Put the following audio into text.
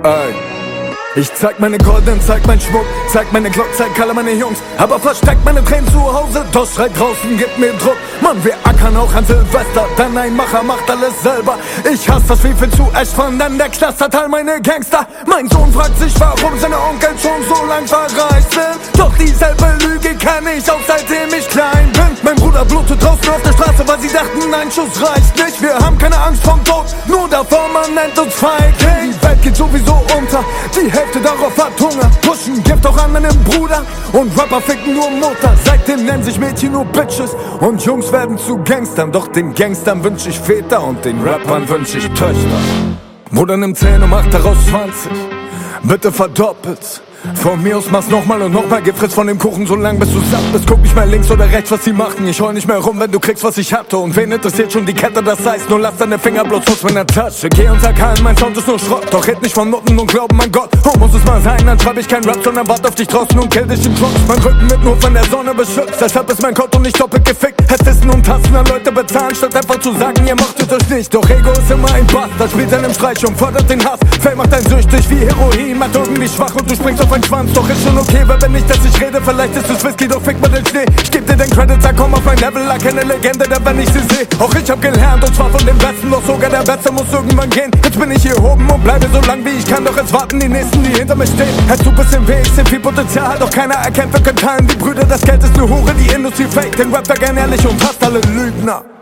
Ey. Ich zeig meine Golden, zeig mein Schmuck, zeig meine Glock, zeig alle meine Jungs, aber versteckt meine Tränen zu Hause, doch schreit draußen, gibt mir Druck. Mann, wir ackern auch an Silvester, denn ein Macher macht alles selber. Ich hasse das viel zu echt von denn der Clusterteil meine Gangster. Mein Sohn fragt sich, warum seine Onkel schon so lang verreist sind. Doch dieselbe Lüge kenn ich auch seitdem ich klein bin. Mein Bruder blutet draußen auf der Straße, weil sie dachten, ein Schuss reicht nicht. Wir haben keine Angst vom Tod, nur davor, man nennt uns Feigling. Die Welt geht sowieso unter, die Hälfte darauf hat Hunger. Pushen Gift auch an meinem Bruder und Rapper ficken nur Mutter. Seitdem nennen sich Mädchen nur Bitches und Jungs werden zu Gangstern. Doch den Gangstern wünsch ich Väter und den Rappern wünsch ich Töchter. Bruder, nimm 10 und mach daraus 20, bitte verdoppelt's. Von mir aus mach's nochmal und nochmal, gib Fritz von dem Kuchen so lang bis du satt bist. Guck nicht mehr links oder rechts, was sie machen. Ich heul nicht mehr rum, wenn du kriegst, was ich hatte. Und wen interessiert schon die Kette, das heißt, nur lass deine Finger bloß aus meiner Tasche. Geh und sag allen, mein Sound ist nur Schrott. Doch red nicht von Noten und glauben an Gott. Oh, muss es mal sein, dann schreib ich kein Rap, sondern wart auf dich draußen und kill dich im Trunks. Mein Rücken wird nur von der Sonne beschützt, deshalb ist mein Konto nicht doppelt gefickt. Hättest und Tasten an Leute bezahlen, statt einfach zu sagen, ihr machtet euch nicht. Doch Ego ist immer ein Bastard, spielt seinem Streich und fördert den Hass. Fame macht einen süchtig wie Heroin, macht irgendwie schwach und du springst auf einen Schwanz. Doch ist schon okay, wenn nicht, dass ich rede, vielleicht ist es Whisky, doch fick mal den Schnee. Ich geb dir den Credit, sag komm auf mein Level, erkenne Legende, denn wenn ich sie seh. Auch ich hab gelernt und zwar von dem Besten, doch sogar der Beste muss irgendwann gehen. Jetzt bin ich hier oben und bleibe so lang wie ich kann, doch jetzt warten die Nächsten, die hinter mir stehen. Hättest du bisschen weh, ich seh viel Potenzial, doch keiner erkennt, wir können teilen. Die Brüder, das Geld ist ne Hure, die Industrie fake, den Rap gern ehrlich und hasst alle Lügner.